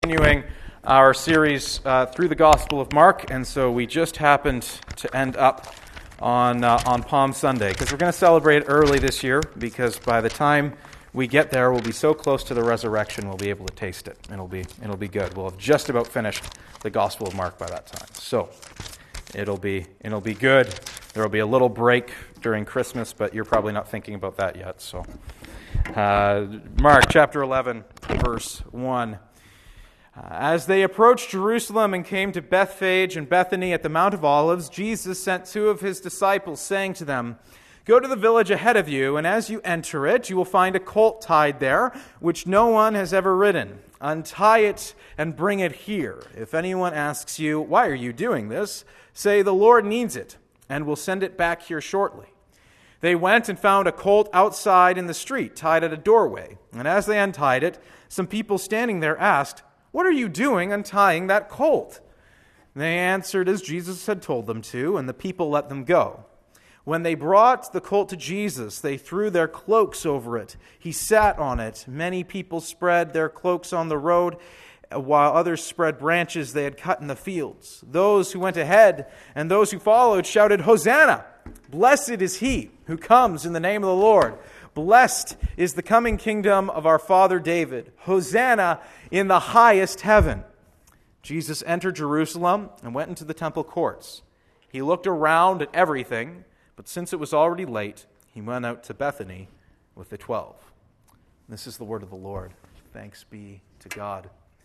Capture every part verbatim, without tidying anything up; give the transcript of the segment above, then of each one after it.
Continuing our series uh, through the Gospel of Mark, and so we just happened to end up on uh, on Palm Sunday, because we're going to celebrate early this year, because by the time we get there, we'll be so close to the resurrection, we'll be able to taste it. It'll be it'll be good. We'll have just about finished the Gospel of Mark by that time. So it'll be it'll be good. There will be a little break during Christmas, but you're probably not thinking about that yet. So uh, Mark chapter eleven, verse one. Uh, as they approached Jerusalem and came to Bethphage and Bethany at the Mount of Olives, Jesus sent two of his disciples, saying to them, "Go to the village ahead of you, and as you enter it, you will find a colt tied there, which no one has ever ridden. Untie it and bring it here. If anyone asks you, 'Why are you doing this?' say, 'The Lord needs it, and will send it back here shortly.'" They went and found a colt outside in the street, tied at a doorway. And as they untied it, some people standing there asked, "What are you doing untying that colt?" They answered as Jesus had told them to, and the people let them go. When they brought the colt to Jesus, they threw their cloaks over it. He sat on it. Many people spread their cloaks on the road, while others spread branches they had cut in the fields. Those who went ahead and those who followed shouted, "Hosanna! Blessed is he who comes in the name of the Lord. Blessed is the coming kingdom of our father David. Hosanna in the highest heaven." Jesus entered Jerusalem and went into the temple courts. He looked around at everything, but since it was already late, he went out to Bethany with the twelve. This is the word of the Lord. Thanks be to God.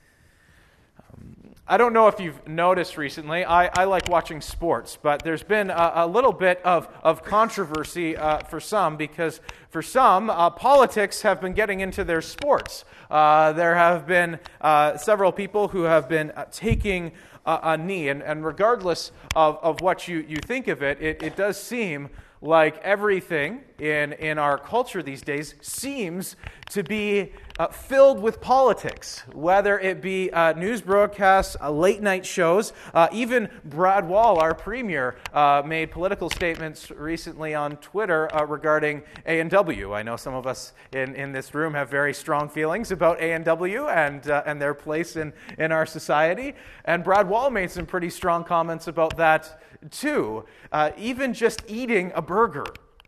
Um, I don't know if you've noticed recently, I, I like watching sports, but there's been a, a little bit of, of controversy uh, for some, because for some, uh, politics have been getting into their sports. Uh, there have been uh, several people who have been uh, taking a, a knee, and, and regardless of, of what you, you think of it, it, it does seem like everything in, in our culture these days seems to be uh, filled with politics, whether it be uh, news broadcasts, uh, late-night shows. Uh, even Brad Wall, our premier, uh, made political statements recently on Twitter uh, regarding A and W. I know some of us in, in this room have very strong feelings about A and W and, uh, and their place in, in our society. And Brad Wall made some pretty strong comments about that too. Uh, even just eating a burger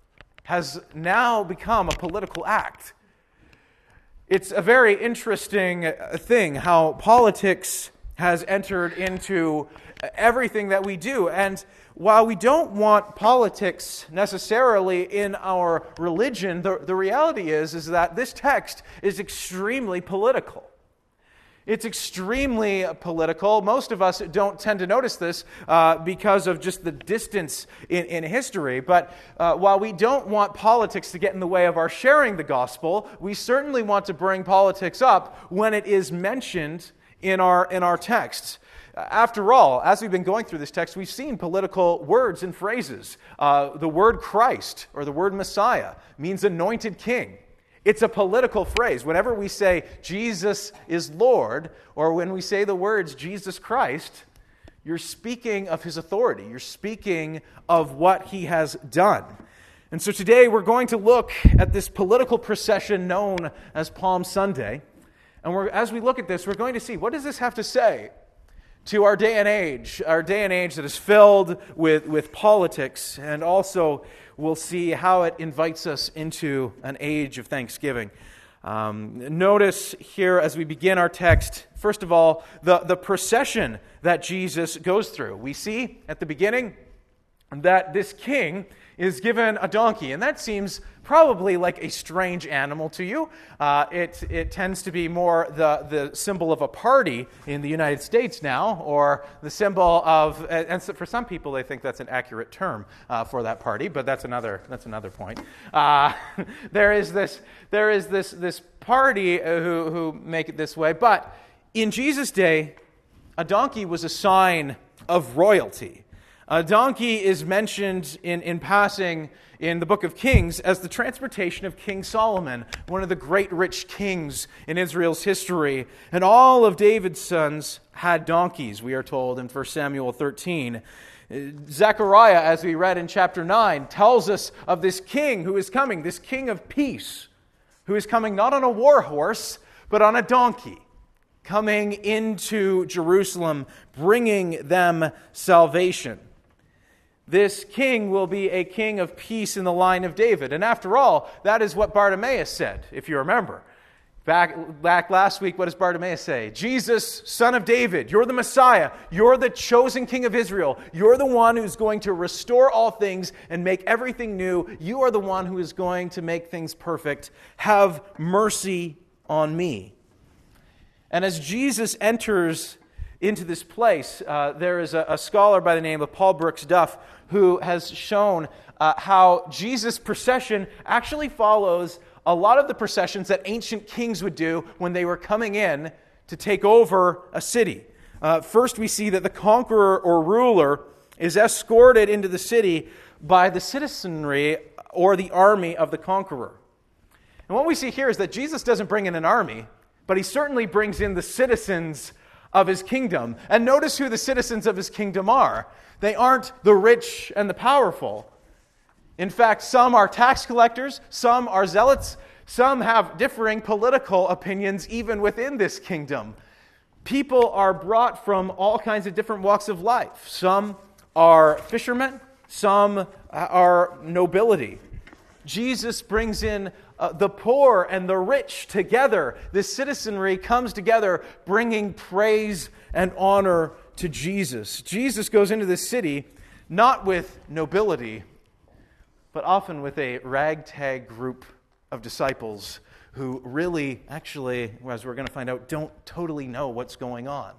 has now become a political act. It's a very interesting thing how politics has entered into everything that we do. And while we don't want politics necessarily in our religion, the, the reality is, is that this text is extremely political. It's extremely political. Most of us don't tend to notice this uh, because of just the distance in, in history. But uh, while we don't want politics to get in the way of our sharing the gospel, we certainly want to bring politics up when it is mentioned in our, in our texts. After all, as we've been going through this text, we've seen political words and phrases. Uh, the word Christ, or the word Messiah, means anointed king. It's a political phrase. Whenever we say Jesus is Lord, or when we say the words Jesus Christ, you're speaking of his authority. You're speaking of what he has done. And so today we're going to look at this political procession known as Palm Sunday. And we're, as we look at this, we're going to see, what does this have to say to our day and age, our day and age that is filled with, with politics, and also we'll see how it invites us into an age of thanksgiving. Um, notice here as we begin our text, first of all, the, the procession that Jesus goes through. We see at the beginning that this king is given a donkey, and that seems probably like a strange animal to you. Uh, it it tends to be more the, the symbol of a party in the United States now, or the symbol of, and so for some people they think that's an accurate term uh, for that party, but that's another that's another point. Uh, there is this there is this this party who who make it this way, but in Jesus' day, a donkey was a sign of royalty. A donkey is mentioned in, in passing in the book of Kings as the transportation of King Solomon, one of the great rich kings in Israel's history. And all of David's sons had donkeys, we are told in First Samuel thirteen. Zechariah, as we read in chapter nine, tells us of this king who is coming, this king of peace, who is coming not on a war horse, but on a donkey. coming into Jerusalem, bringing them salvation. This king will be a king of peace in the line of David. And after all, that is what Bartimaeus said, if you remember. Back, back last week, what does Bartimaeus say? Jesus, son of David, you're the Messiah. You're the chosen king of Israel. You're the one who's going to restore all things and make everything new. You are the one who is going to make things perfect. Have mercy on me. And as Jesus enters into this place, uh, there is a, a scholar by the name of Paul Brooks Duff who has shown uh, how Jesus' procession actually follows a lot of the processions that ancient kings would do when they were coming in to take over a city. Uh, first, we see that the conqueror or ruler is escorted into the city by the citizenry or the army of the conqueror. And what we see here is that Jesus doesn't bring in an army, but he certainly brings in the citizens of his kingdom. And notice who the citizens of his kingdom are. They aren't the rich and the powerful. In fact, some are tax collectors, some are zealots, some have differing political opinions even within this kingdom. People are brought from all kinds of different walks of life. Some are fishermen, some are nobility. Jesus brings in uh, the poor and the rich together. This citizenry comes together bringing praise and honor to Jesus. Jesus goes into this city not with nobility, but often with a ragtag group of disciples who really, actually, as we're going to find out, don't totally know what's going on.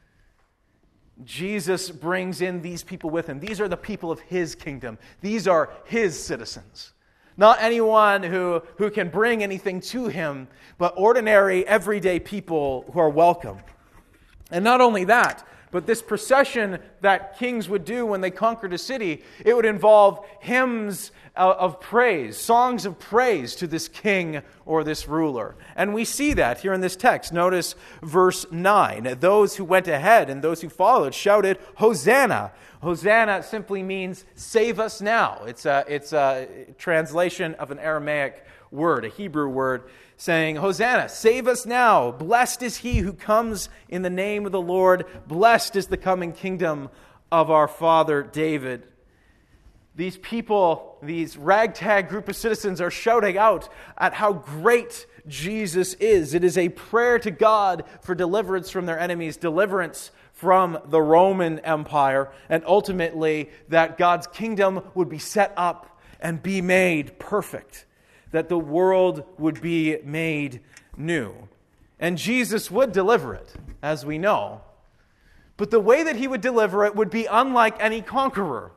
Jesus brings in these people with him. These are the people of his kingdom. These are his citizens. Not anyone who, who can bring anything to him, but ordinary, everyday people who are welcome. And not only that, but this procession that kings would do when they conquered a city, it would involve hymns of praise, songs of praise to this king or this ruler. And we see that here in this text. Notice verse nine. Those who went ahead and those who followed shouted, Hosanna. Hosanna simply means save us now. It's a, it's a translation of an Aramaic word, a Hebrew word, saying, Hosanna, save us now. Blessed is he who comes in the name of the Lord. Blessed is the coming kingdom of our father David. These people, these ragtag group of citizens are shouting out at how great Jesus is. It is a prayer to God for deliverance from their enemies, deliverance from the Roman Empire, and ultimately that God's kingdom would be set up and be made perfect, that the world would be made new. And Jesus would deliver it, as we know. But the way that he would deliver it would be unlike any conqueror.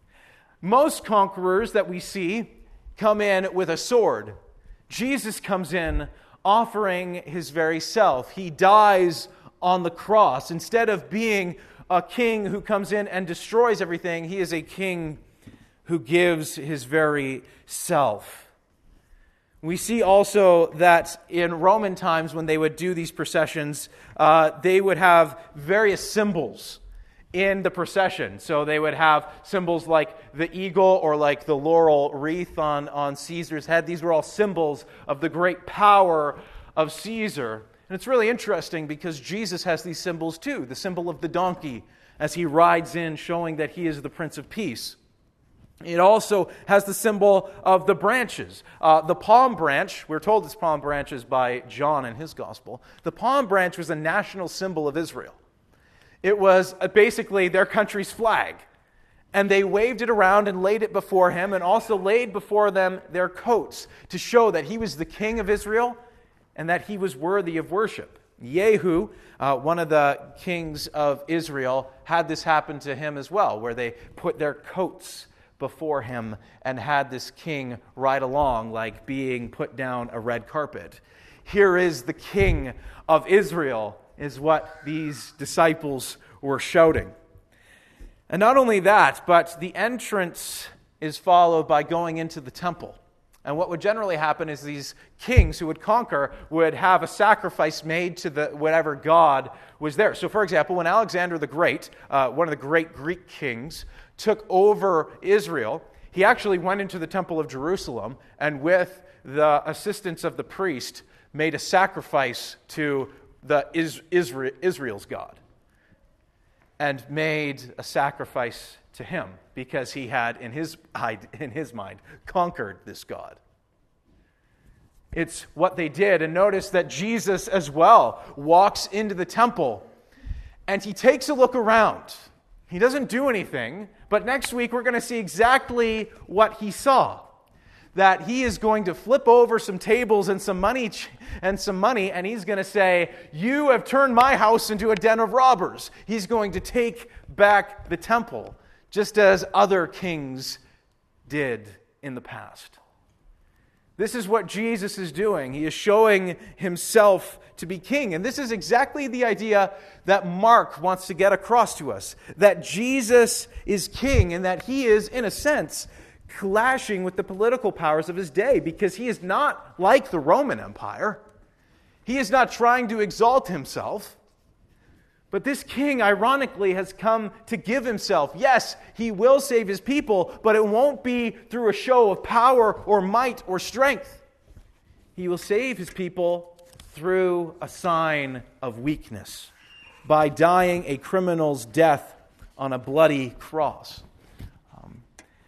Most conquerors that we see come in with a sword. Jesus comes in offering his very self. He dies on the cross. Instead of being a king who comes in and destroys everything, he is a king who gives his very self. We see also that in Roman times, when they would do these processions, uh, they would have various symbols in the procession. So they would have symbols like the eagle or like the laurel wreath on, on Caesar's head. These were all symbols of the great power of Caesar. And it's really interesting because Jesus has these symbols too. The symbol of the donkey as he rides in, showing that he is the Prince of Peace. It also has the symbol of the branches. Uh, the palm branch, we're told it's palm branches by John in his gospel. The palm branch was a national symbol of Israel. It was basically their country's flag. And they waved it around and laid it before him, and also laid before them their coats to show that he was the king of Israel and that he was worthy of worship. Jehu, uh, one of the kings of Israel, had this happen to him as well, where they put their coats before him and had this king ride along like being put down a red carpet. Here is the king of Israel, is what these disciples were shouting. And not only that, but the entrance is followed by going into the temple. And what would generally happen is these kings who would conquer would have a sacrifice made to the whatever god was there. So for example, when Alexander the Great, uh, one of the great Greek kings, took over Israel, he actually went into the temple of Jerusalem and with the assistance of the priest made a sacrifice to the Is- Isra- Israel's God and made a sacrifice to him because he had, in his, in his mind, conquered this God. It's what they did. And notice that Jesus as well walks into the temple and he takes a look around. He doesn't do anything, but next week we're going to see exactly what he saw. That he is going to flip over some tables and some money and some money, and he's going to say, "You have turned my house into a den of robbers." He's going to take back the temple, just as other kings did in the past. This is what Jesus is doing. He is showing himself to be king. And this is exactly the idea that Mark wants to get across to us. That Jesus is king and that he is, in a sense, clashing with the political powers of his day, because he is not like the Roman Empire. He is not trying to exalt himself. But this king, ironically, has come to give himself. Yes, he will save his people, but it won't be through a show of power or might or strength. He will save his people through a sign of weakness, by dying a criminal's death on a bloody cross. Um,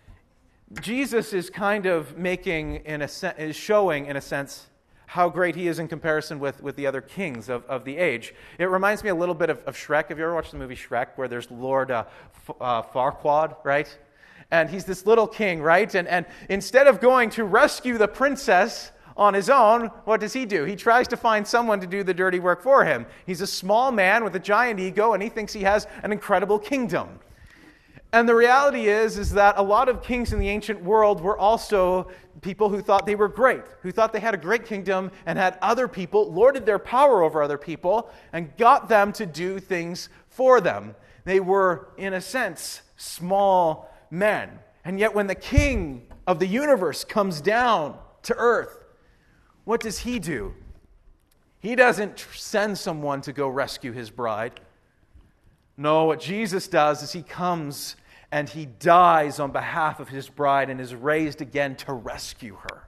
Jesus is kind of making, in a se- is showing, in a sense, how great he is in comparison with, with the other kings of, of the age. It reminds me a little bit of, of Shrek. Have you ever watched the movie Shrek, where there's Lord uh, F- uh, Farquaad, right? And he's this little king, right? And, and instead of going to rescue the princess on his own, what does he do? He tries to find someone to do the dirty work for him. He's a small man with a giant ego, and he thinks he has an incredible kingdom. And the reality is, is that a lot of kings in the ancient world were also people who thought they were great, who thought they had a great kingdom and had other people, lorded their power over other people, and got them to do things for them. They were, in a sense, small men. And yet when the king of the universe comes down to earth, what does he do? He doesn't send someone to go rescue his bride. No, what Jesus does is he comes and he dies on behalf of his bride and is raised again to rescue her.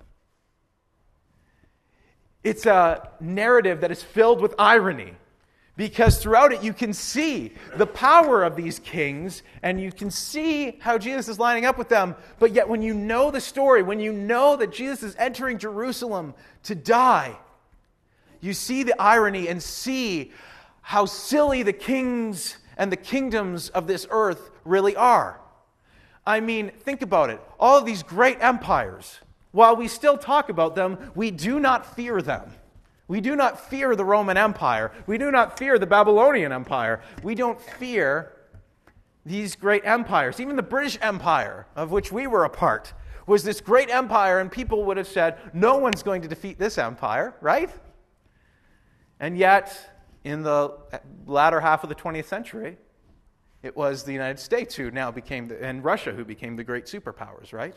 It's a narrative that is filled with irony, because throughout it you can see the power of these kings and you can see how Jesus is lining up with them. But yet when you know the story, when you know that Jesus is entering Jerusalem to die, you see the irony and see how silly the kings and the kingdoms of this earth really are. I mean, think about it. All of these great empires, while we still talk about them, we do not fear them. We do not fear the Roman Empire. We do not fear the Babylonian Empire. We don't fear these great empires. Even the British Empire, of which we were a part, was this great empire, and people would have said, no one's going to defeat this empire, right? And yet, in the latter half of the twentieth century, it was the United States who now became, the, and Russia who became the great superpowers, right?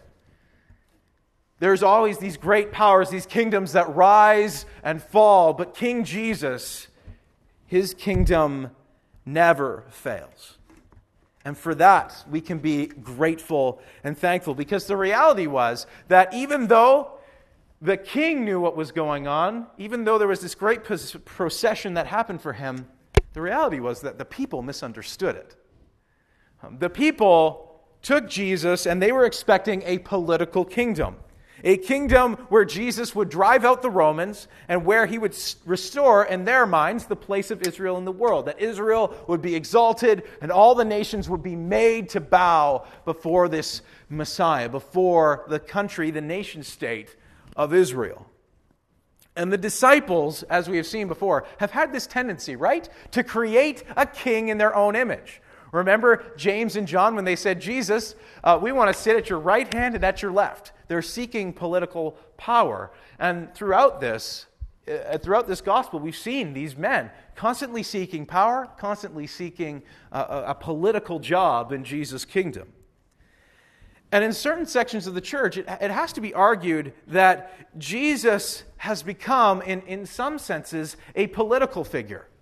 There's always these great powers, these kingdoms that rise and fall, but King Jesus, his kingdom never fails. And for that, we can be grateful and thankful, because the reality was that even though the king knew what was going on, even though there was this great procession that happened for him, the reality was that the people misunderstood it. The people took Jesus and they were expecting a political kingdom. A kingdom where Jesus would drive out the Romans and where he would restore, in their minds, the place of Israel in the world. That Israel would be exalted and all the nations would be made to bow before this Messiah, before the country, the nation state of Israel. And the disciples, as we have seen before, have had this tendency, right, to create a king in their own image. Remember James and John when they said, Jesus, uh, we want to sit at your right hand and at your left. They're seeking political power. And throughout this, uh, throughout this gospel, we've seen these men constantly seeking power, constantly seeking uh, a, a political job in Jesus' kingdom. And in certain sections of the church, it, it has to be argued that Jesus has become, in, in some senses, a political figure.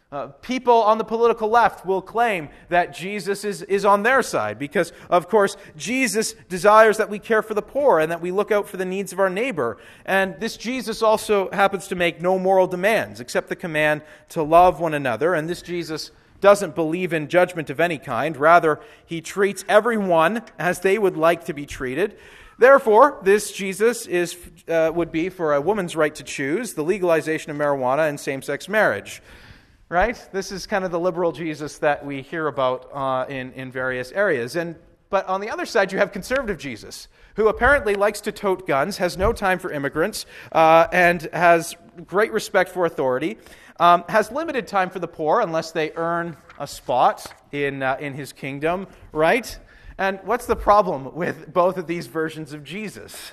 Uh, people on the political left will claim that Jesus is, is on their side because, of course, Jesus desires that we care for the poor and that we look out for the needs of our neighbor. And this Jesus also happens to make no moral demands except the command to love one another. And this Jesus doesn't believe in judgment of any kind. Rather, he treats everyone as they would like to be treated. Therefore, this Jesus is uh, would be for a woman's right to choose, the legalization of marijuana, and same-sex marriage. Right? This is kind of the liberal Jesus that we hear about uh, in, in various areas. And but on the other side, you have conservative Jesus, who apparently likes to tote guns, has no time for immigrants, uh, and has great respect for authority, um, has limited time for the poor unless they earn a spot in uh, in his kingdom, right? And what's the problem with both of these versions of Jesus?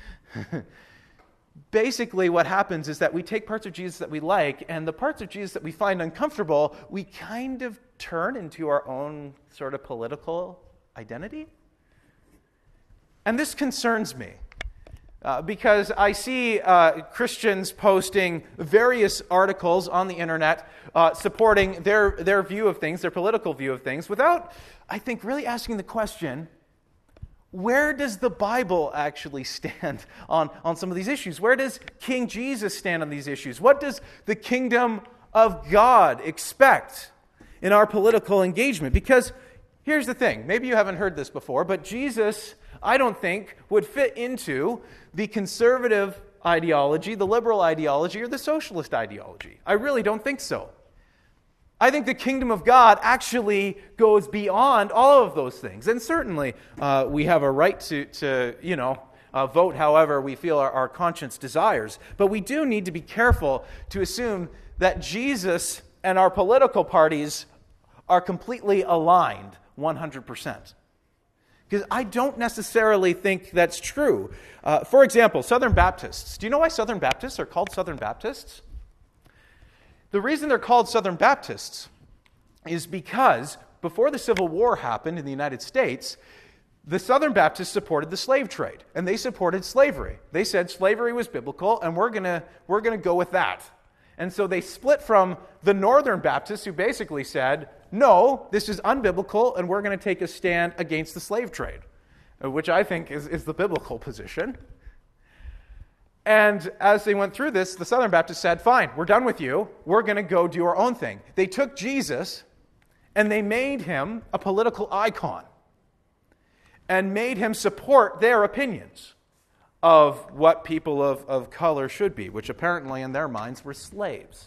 Basically, what happens is that we take parts of Jesus that we like, and the parts of Jesus that we find uncomfortable, we kind of turn into our own sort of political identity. And this concerns me, uh, because I see uh, Christians posting various articles on the internet uh, supporting their, their view of things, their political view of things, without, I think, really asking the question, where does the Bible actually stand on, on some of these issues? Where does King Jesus stand on these issues? What does the kingdom of God expect in our political engagement? Because here's the thing. Maybe you haven't heard this before, but Jesus, I don't think, would fit into the conservative ideology, the liberal ideology, or the socialist ideology. I really don't think so. I think the kingdom of God actually goes beyond all of those things. And certainly, uh, we have a right to, to you know, uh, vote however we feel our, our conscience desires. But we do need to be careful to assume that Jesus and our political parties are completely aligned one hundred percent. Because I don't necessarily think that's true. Uh, for example, Southern Baptists. Do you know why Southern Baptists are called Southern Baptists? The reason they're called Southern Baptists is because before the Civil War happened in the United States, the Southern Baptists supported the slave trade, and they supported slavery. They said slavery was biblical, and we're gonna we're gonna go with that. And so they split from the Northern Baptists, who basically said, no, this is unbiblical, and we're going to take a stand against the slave trade, which I think is, is the biblical position. And as they went through this, the Southern Baptists said, fine, we're done with you. We're going to go do our own thing. They took Jesus and they made him a political icon and made him support their opinions of what people of, of color should be, which apparently in their minds were slaves.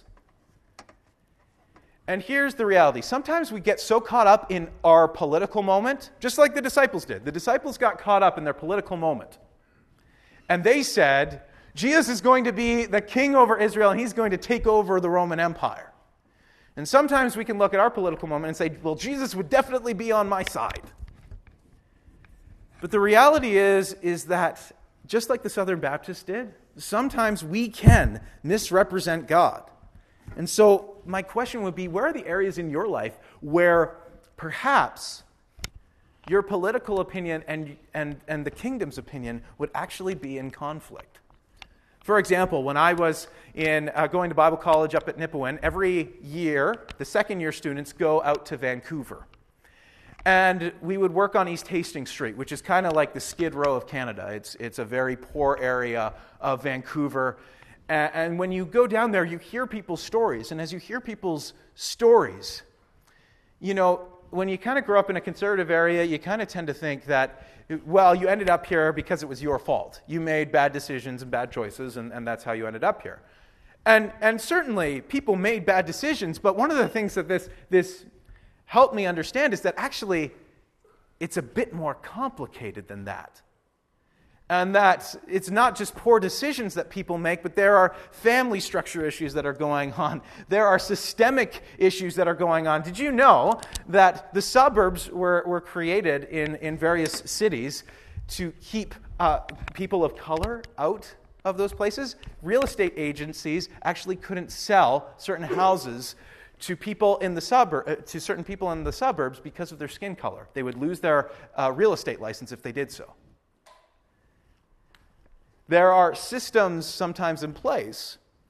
And here's the reality. Sometimes we get so caught up in our political moment, just like the disciples did. The disciples got caught up in their political moment. And they said, Jesus is going to be the king over Israel, and he's going to take over the Roman Empire. And sometimes we can look at our political moment and say, well, Jesus would definitely be on my side. But the reality is, is that just like the Southern Baptists did, sometimes we can misrepresent God. And so my question would be, where are the areas in your life where perhaps your political opinion and, and, and the kingdom's opinion would actually be in conflict? For example, when I was in uh, going to Bible college up at Nipawin, every year, the second year students go out to Vancouver. And we would work on East Hastings Street, which is kind of like the Skid Row of Canada. It's, it's a very poor area of Vancouver. And, and when you go down there, you hear people's stories. And as you hear people's stories, you know, when you kind of grow up in a conservative area, you kind of tend to think that, well, you ended up here because it was your fault. You made bad decisions and bad choices, and, and that's how you ended up here. And and certainly, people made bad decisions, but one of the things that this, this helped me understand is that actually, it's a bit more complicated than that. And that it's not just poor decisions that people make, but there are family structure issues that are going on. There are systemic issues that are going on. Did you know that the suburbs were, were created in, in various cities to keep uh, people of color out of those places? Real estate agencies actually couldn't sell certain houses to people in the suburb, uh, to certain people in the suburbs because of their skin color. They would lose their uh, real estate license if they did so. There are systems sometimes in place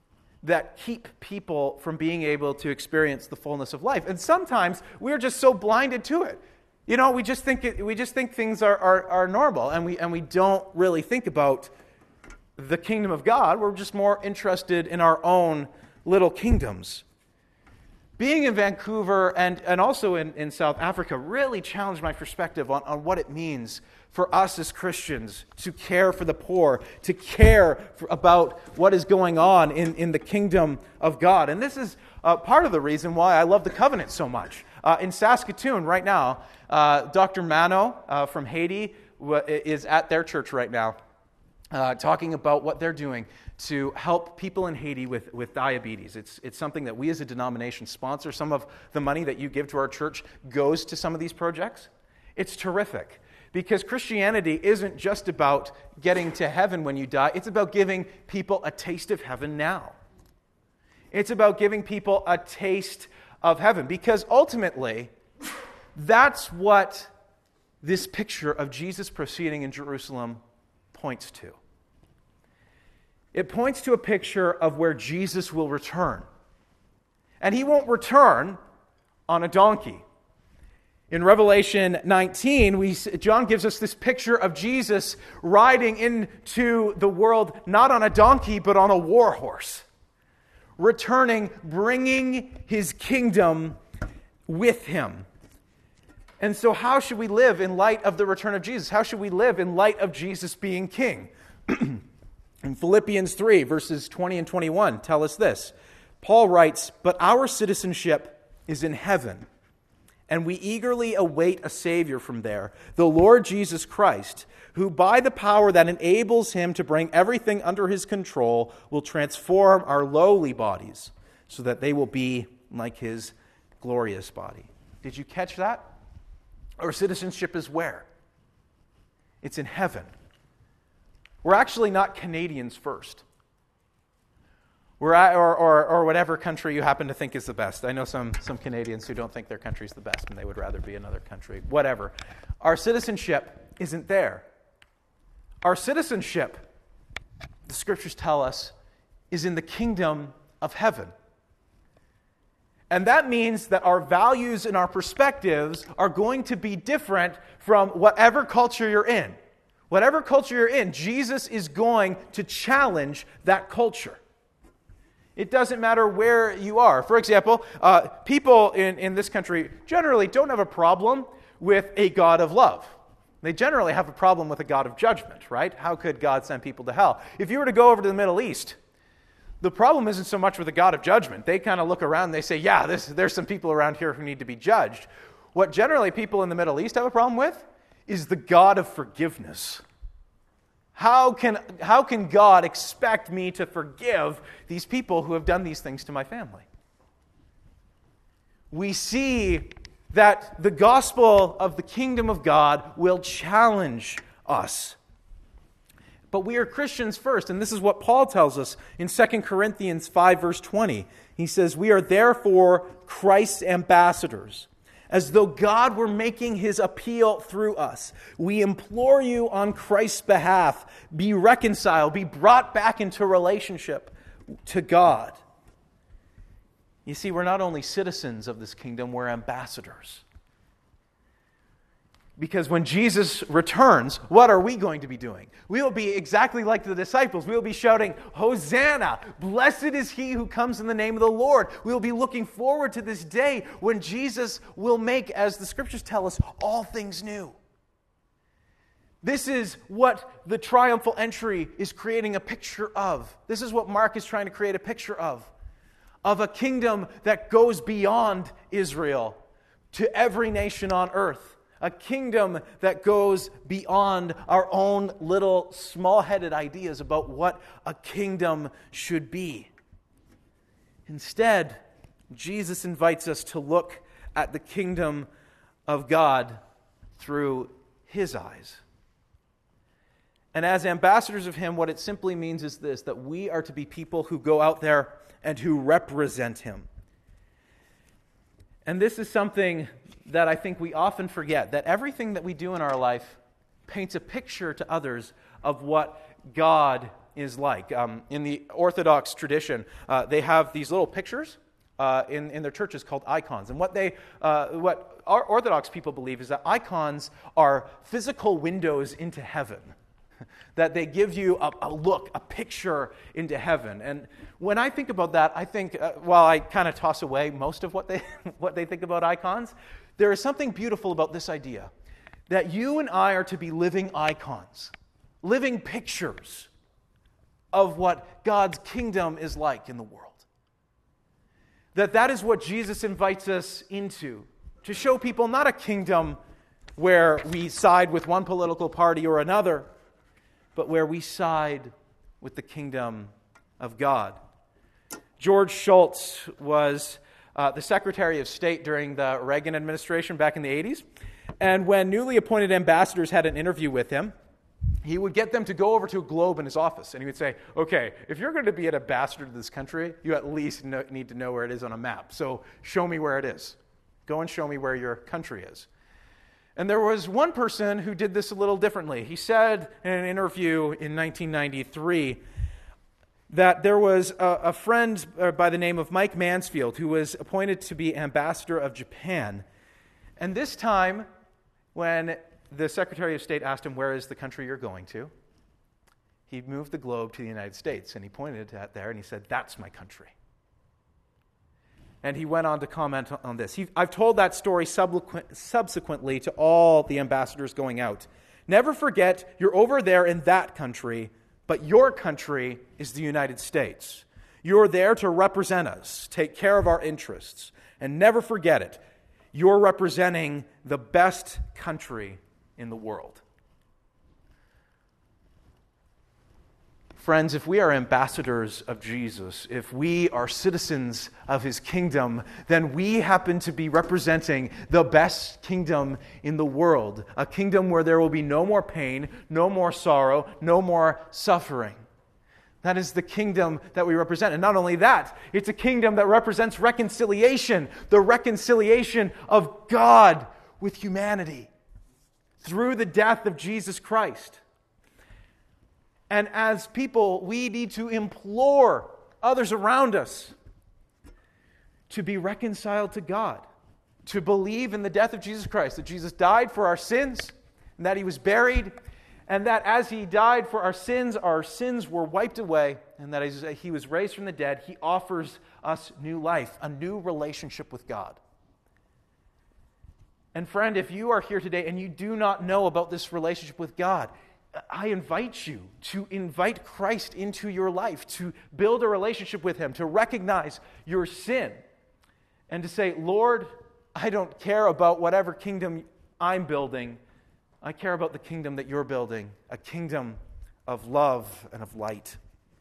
that keep people from being able to experience the fullness of life. And sometimes we're just so blinded to it. You know, we just think it, we just think things are, are, are normal, and we and we don't really think about the kingdom of God. We're just more interested in our own little kingdoms. Being in Vancouver and, and also in, in South Africa really challenged my perspective on, on what it means for us as Christians to care for the poor, to care for, about what is going on in, in the kingdom of God. And this is uh, part of the reason why I love the covenant so much. Uh, in Saskatoon right now, uh, Doctor Mano uh, from Haiti w- is at their church right now uh, talking about what they're doing to help people in Haiti with, with diabetes. It's, it's something that we as a denomination sponsor. Some of the money that you give to our church goes to some of these projects. It's terrific because Christianity isn't just about getting to heaven when you die. It's about giving people a taste of heaven now. It's about giving people a taste of heaven because ultimately that's what this picture of Jesus proceeding in Jerusalem points to. It points to a picture of where Jesus will return. And he won't return on a donkey. In Revelation nineteen, we, John gives us this picture of Jesus riding into the world not on a donkey, but on a war horse. Returning, bringing his kingdom with him. And so how should we live in light of the return of Jesus? How should we live in light of Jesus being king? In Philippians three, verses twenty and twenty-one, tell us this. Paul writes, "But our citizenship is in heaven, and we eagerly await a Savior from there, the Lord Jesus Christ, who by the power that enables him to bring everything under his control will transform our lowly bodies so that they will be like his glorious body." Did you catch that? Our citizenship is where? It's in heaven. We're actually not Canadians first. We're at, or, or, or whatever country you happen to think is the best. I know some, some Canadians who don't think their country's the best and they would rather be another country. Whatever. Our citizenship isn't there. Our citizenship, the scriptures tell us, is in the kingdom of heaven. And that means that our values and our perspectives are going to be different from whatever culture you're in. Whatever culture you're in, Jesus is going to challenge that culture. It doesn't matter where you are. For example, uh, people in, in this country generally don't have a problem with a God of love. They generally have a problem with a God of judgment, right? How could God send people to hell? If you were to go over to the Middle East, the problem isn't so much with a God of judgment. They kind of look around and they say, yeah, this, there's some people around here who need to be judged. What generally people in the Middle East have a problem with is the God of forgiveness. How can, how can God expect me to forgive these people who have done these things to my family? We see that the gospel of the kingdom of God will challenge us. But we are Christians first, and this is what Paul tells us in Second Corinthians five, verse twenty. He says, "We are therefore Christ's ambassadors, as though God were making his appeal through us. We implore you on Christ's behalf, be reconciled, be brought back into relationship to God." You see, we're not only citizens of this kingdom, we're ambassadors. Because when Jesus returns, what are we going to be doing? We will be exactly like the disciples. We will be shouting, "Hosanna! Blessed is he who comes in the name of the Lord." We will be looking forward to this day when Jesus will make, as the scriptures tell us, all things new. This is what the triumphal entry is creating a picture of. This is what Mark is trying to create a picture of. Of a kingdom that goes beyond Israel to every nation on earth. A kingdom that goes beyond our own little small-headed ideas about what a kingdom should be. Instead, Jesus invites us to look at the kingdom of God through his eyes. And as ambassadors of him, what it simply means is this, that we are to be people who go out there and who represent him. And this is something that I think we often forget, that everything that we do in our life paints a picture to others of what God is like. Um, in the Orthodox tradition, uh, they have these little pictures uh, in, in their churches called icons. And what they, uh, what our Orthodox people believe is that icons are physical windows into heaven. That they give you a, a look, a picture into heaven. And when I think about that, I think, uh, while I kind of toss away most of what they what they think about icons, there is something beautiful about this idea that you and I are to be living icons, living pictures of what God's kingdom is like in the world. That that is what Jesus invites us into, to show people not a kingdom where we side with one political party or another, but where we side with the kingdom of God. George Shultz was uh, the Secretary of State during the Reagan administration back in the eighties. And when newly appointed ambassadors had an interview with him, he would get them to go over to a globe in his office. And he would say, okay, if you're going to be an ambassador to this country, you at least know, need to know where it is on a map. So show me where it is. Go and show me where your country is. And there was one person who did this a little differently. He said in an interview in nineteen ninety-three that there was a, a friend by the name of Mike Mansfield who was appointed to be ambassador of Japan. And this time, when the Secretary of State asked him, where is the country you're going to? He moved the globe to the United States, and he pointed at there, and he said, that's my country. And he went on to comment on this. He, I've told that story subsequently to all the ambassadors going out. Never forget, you're over there in that country, but your country is the United States. You're there to represent us, take care of our interests. And never forget it, you're representing the best country in the world. Friends, if we are ambassadors of Jesus, if we are citizens of his kingdom, then we happen to be representing the best kingdom in the world. A kingdom where there will be no more pain, no more sorrow, no more suffering. That is the kingdom that we represent. And not only that, it's a kingdom that represents reconciliation, the reconciliation of God with humanity through the death of Jesus Christ. And as people, we need to implore others around us to be reconciled to God, to believe in the death of Jesus Christ, that Jesus died for our sins, and that he was buried, and that as he died for our sins, our sins were wiped away, and that as he was raised from the dead, he offers us new life, a new relationship with God. And friend, if you are here today and you do not know about this relationship with God, I invite you to invite Christ into your life, to build a relationship with him, to recognize your sin, and to say, Lord, I don't care about whatever kingdom I'm building. I care about the kingdom that you're building, a kingdom of love and of light.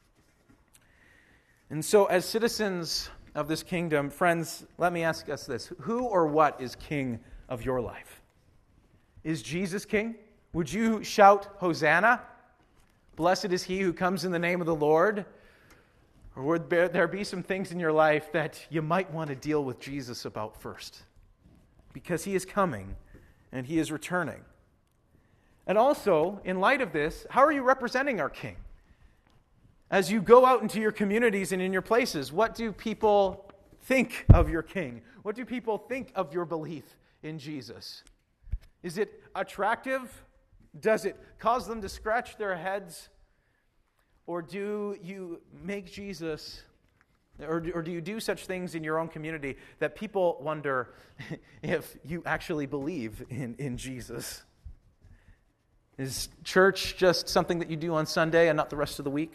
And so as citizens of this kingdom, friends, let me ask us this. Who or what is king of your life? Is Jesus king? Would you shout, Hosanna? Blessed is he who comes in the name of the Lord? Or would there be some things in your life that you might want to deal with Jesus about first? Because he is coming and he is returning. And also, in light of this, how are you representing our King? As you go out into your communities and in your places, what do people think of your King? What do people think of your belief in Jesus? Is it attractive? Does it cause them to scratch their heads? Or do you make Jesus, or, or do you do such things in your own community that people wonder if you actually believe in, in Jesus? Is church just something that you do on Sunday and not the rest of the week?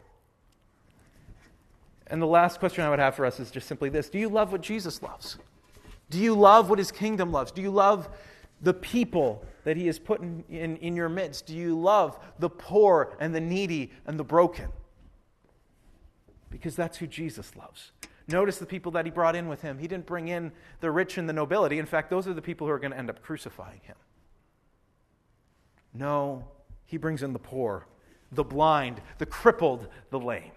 And the last question I would have for us is just simply this. Do you love what Jesus loves? Do you love what his kingdom loves? Do you love the people that he has put in, in, in your midst? Do you love the poor and the needy and the broken? Because that's who Jesus loves. Notice the people that he brought in with him. He didn't bring in the rich and the nobility. In fact, those are the people who are going to end up crucifying him. No, he brings in the poor, the blind, the crippled, the lame.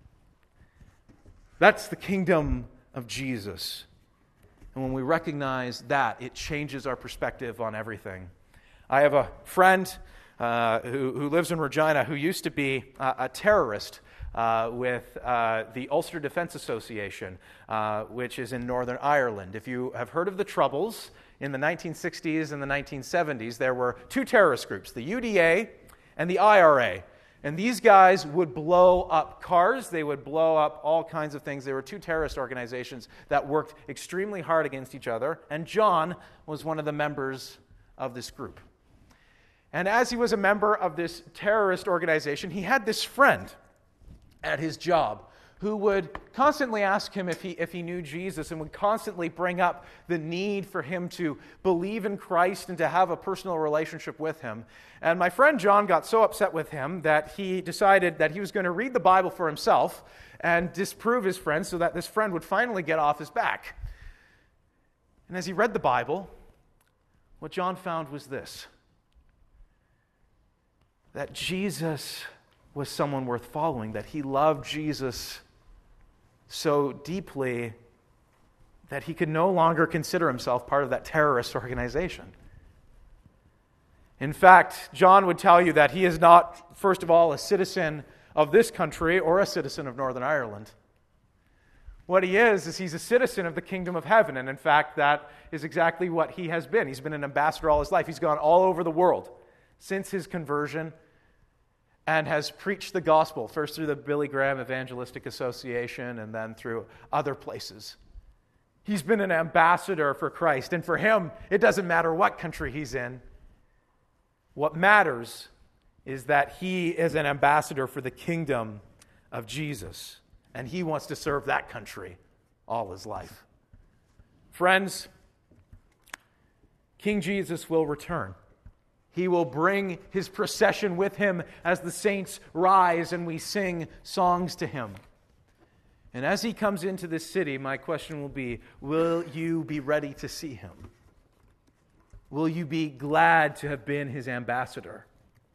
That's the kingdom of Jesus. And when we recognize that, it changes our perspective on everything. I have a friend uh, who, who lives in Regina, who used to be uh, a terrorist uh, with uh, the Ulster Defence Association, uh, which is in Northern Ireland. If you have heard of the Troubles, in the nineteen sixties and the nineteen seventies, there were two terrorist groups, the U D A and the I R A. And these guys would blow up cars. They would blow up all kinds of things. They were two terrorist organizations that worked extremely hard against each other. And John was one of the members of this group. And as he was a member of this terrorist organization, he had this friend at his job who would constantly ask him if he, if he knew Jesus, and would constantly bring up the need for him to believe in Christ and to have a personal relationship with him. And my friend John got so upset with him that he decided that he was going to read the Bible for himself and disprove his friend so that this friend would finally get off his back. And as he read the Bible, what John found was this: that Jesus was someone worth following, that he loved Jesus so deeply that he could no longer consider himself part of that terrorist organization. In fact, John would tell you that he is not, first of all, a citizen of this country or a citizen of Northern Ireland. What he is, is he's a citizen of the kingdom of heaven, and in fact, that is exactly what he has been. He's been an ambassador all his life. He's gone all over the world since his conversion and has preached the gospel, first through the Billy Graham Evangelistic Association and then through other places. He's been an ambassador for Christ, and for him, it doesn't matter what country he's in. What matters is that he is an ambassador for the kingdom of Jesus, and he wants to serve that country all his life. Friends, King Jesus will return. He will bring his procession with him as the saints rise and we sing songs to him. And as he comes into this city, my question will be, will you be ready to see him? Will you be glad to have been his ambassador?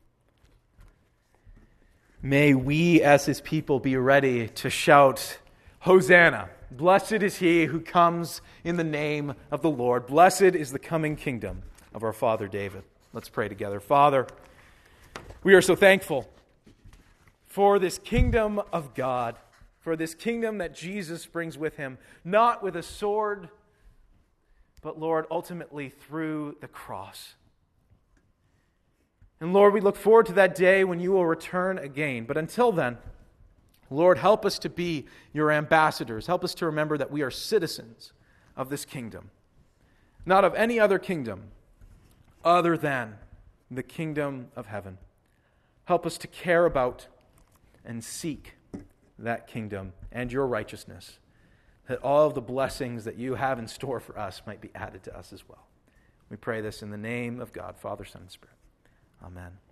May we as his people be ready to shout, Hosanna! Blessed is he who comes in the name of the Lord. Blessed is the coming kingdom of our father David. Let's pray together. Father, we are so thankful for this kingdom of God, for this kingdom that Jesus brings with him, not with a sword, but, Lord, ultimately through the cross. And, Lord, we look forward to that day when you will return again. But until then, Lord, help us to be your ambassadors. Help us to remember that we are citizens of this kingdom, not of any other kingdom other than the kingdom of heaven. Help us to care about and seek that kingdom and your righteousness, that all of the blessings that you have in store for us might be added to us as well. We pray this in the name of God, Father, Son, and Spirit. Amen.